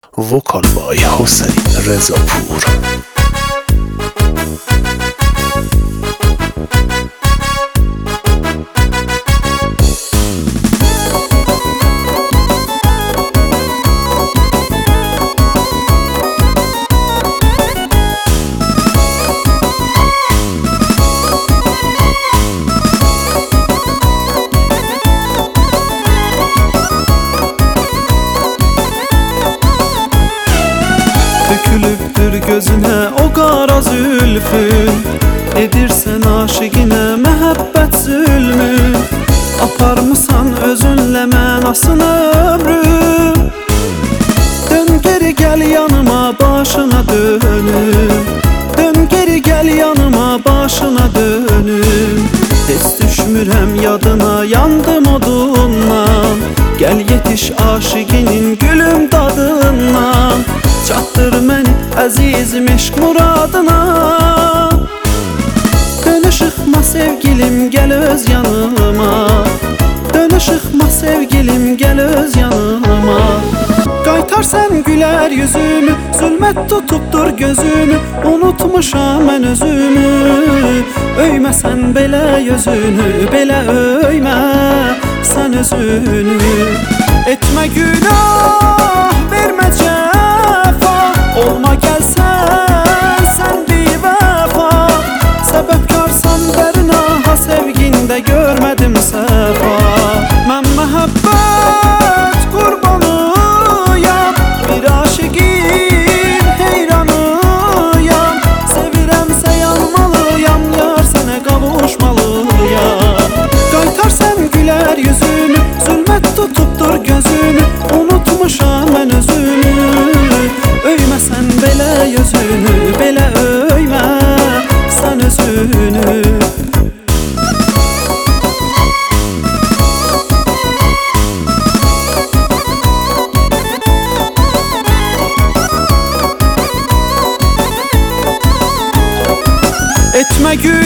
Vokal by Hüseyin Rezapur. Dökülübdür gözüne o qara zülfün, edirsən aşiqinə məhəbbət zülmü. Aparmısan özünlə mənasını ömrüm. Dön geri gəl yanıma başına dönüm. Dön geri gəl yanıma başına dönüm. Heç düşmürəm yadına, yandım odundan. Gəl yetiş aşiqinin gülüm dadından. Çatdır məni əzizim eşq muradına. Dön ışıqma sevgilim gəl öz yanıma. Dön ışıqma sevgilim gəl öz yanıma. Qaytar sən gülər yüzümü, zülmət tutubdur gözümü. Unutmuşam mən özümü. Öymə sən belə yüzünü, belə öymə sən özünü. Etmə günah, vermə cəfa, olma gəlsən sən bivəfa. Səbəbkarsan bərnaha sevgində görmədim səfa. Mən məhəbbət qurbanıyam, bir aşiqin heyranıyam. Sevirəmsə yanmalıyam, yar sənə qavuşmalıyam. Qaytar sən gülər yüzümü, zülmət tutubdur gözümü. Unutmuşam mən özümü. Öymə sən belə yüzünü, belə öymə sən özünü. Etmə